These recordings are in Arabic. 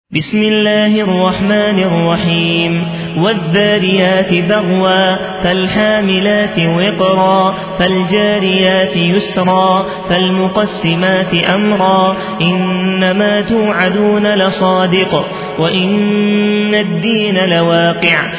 بسم الله الرحمن الرحيم والذاريات ذروا فالحاملات وقرا فالجاريات يسرا فالمقسمات أمرا إنما توعدون لصادق وإن الدين لواقع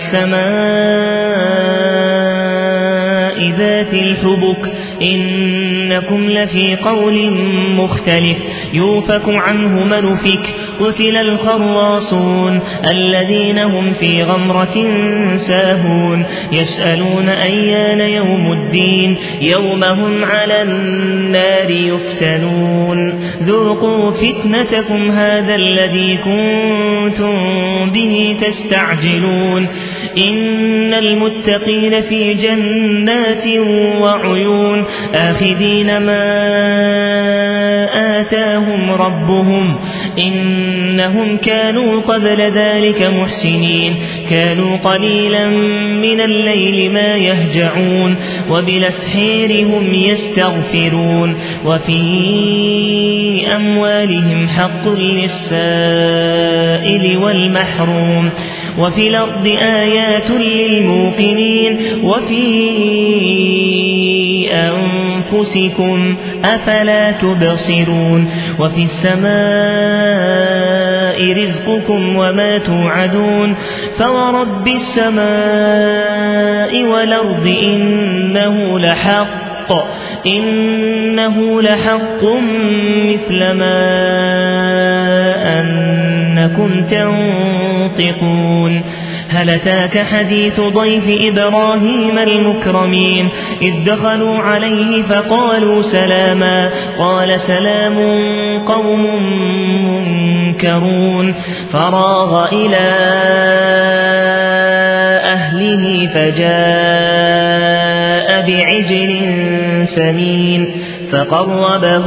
والسماء ذات الحبك إنكم لفي قول مختلف يوفك عنه من أفك قتل الخراصون الذين هم في غمرة ساهون يسألون أيان يوم الدين يوم هم على النار يفتنون ذوقوا فتنتكم هذا الذي كنتم به تستعجلون إن المتقين في جنات وعيون آخذين ما آتاهم ربهم إنهم كانوا قبل ذلك محسنين كانوا قليلا من الليل ما يهجعون وبالأسحير هم يستغفرون وفي أموالهم حق للسائل والمحروم وفي الأرض آيات للموقنين وفي أنفسكم أفلا تبصرون وفي السماء رزقكم وما توعدون فورب السماء والأرض إنه لحق مثل ما أنكم تنطقون هل أتاك حديث ضيف إبراهيم المكرمين إذ دخلوا عليه فقالوا سلاما قال سلام قوم منكرون فراغ إلى أهله فجاء بعجل سمين فقربه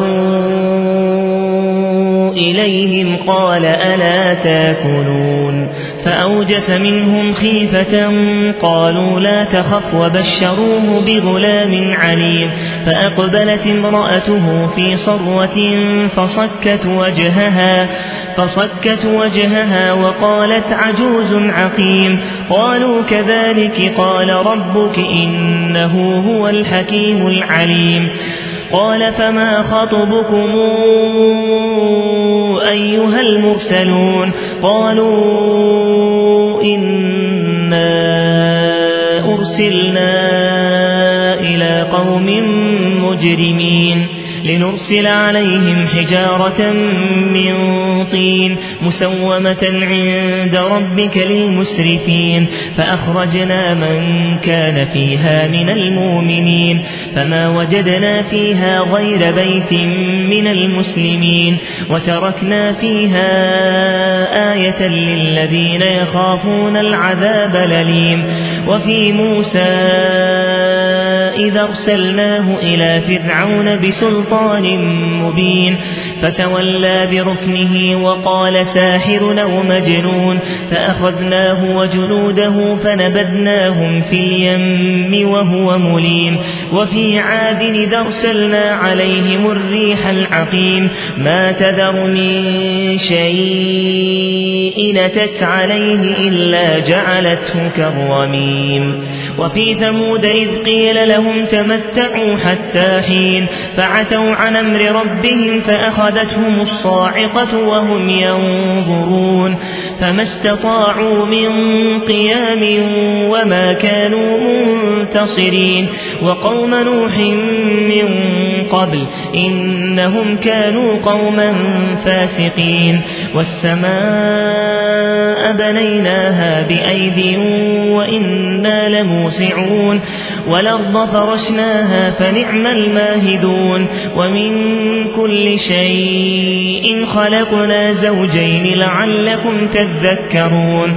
إليهم قال ألا تاكلون فأوجس منهم خيفة قالوا لا تخف وبشروه بغلام عليم فأقبلت امرأته في صرة فصكت وجهها وقالت عجوز عقيم قالوا كذلك قال ربك إنه هو الحكيم العليم قال فما خطبكم أيها المرسلون قالوا إنا أرسلنا إلى قوم مجرمين لنرسل عليهم حجارة من طين مسومة عند ربك للمسرفين فأخرجنا من كان فيها من المؤمنين فما وجدنا فيها غير بيت من المسلمين وتركنا فيها آية للذين يخافون العذاب الأليم وفي موسى إذا أرسلناه إلى فرعون بسلطان مبين فتولى بركنه وقال ساحر أو مجنون فأخذناه وجنوده فنبذناهم في اليم وهو مليم وفي عاد إذا أرسلنا عليهم الريح العقيم ما تذر من شيء أتت عليه إلا جعلته كالرميم وفي ثمود إذ قيل لهم تمتعوا حتى حين فعتوا عن أمر ربهم فأخذتهم الصاعقة وهم ينظرون فما استطاعوا من قيام وما كانوا منتصرين وقوم نوح من قبل إنهم كانوا قوما فاسقين والسماء بنيناها بأيد وإنا لموسعون والأرض فرشناها فنعم الماهدون ومن كل شيء خلقنا زوجين لعلكم تذكرون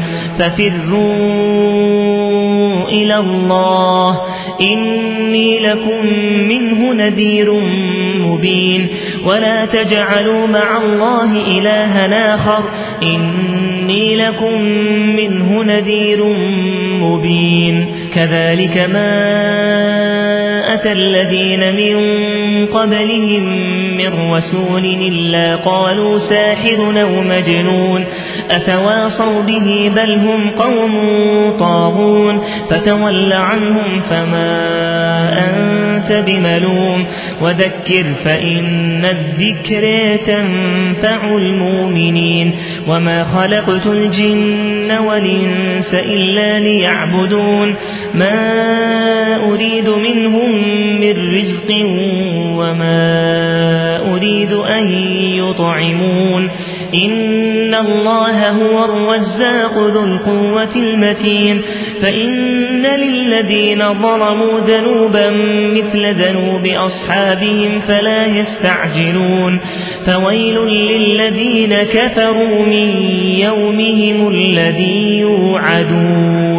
ففروا إلى الله إني لكم منه نذير مبين ولا تجعلوا مع الله إلها آخر إني لكم منه نذير مبين كذلك ما أتى الذين من قبلهم من رسول إلا قالوا ساحر أو مجنون أتواصوا به بل هم قوم طاغون فتول عنهم فما أنت بملوم وذكر فإن الذكر تنفع المؤمنين وما خلقت الجن والإنس إلا ليعبدون ما أريد منهم من رزق وما أريد أن يطعمون إن الله هو الرزاق ذو القوة المتين فإن للذين ظلموا ذنوبا مثل ذنوب أصحابهم فلا يستعجلون فويل للذين كفروا من يومهم الذي يوعدون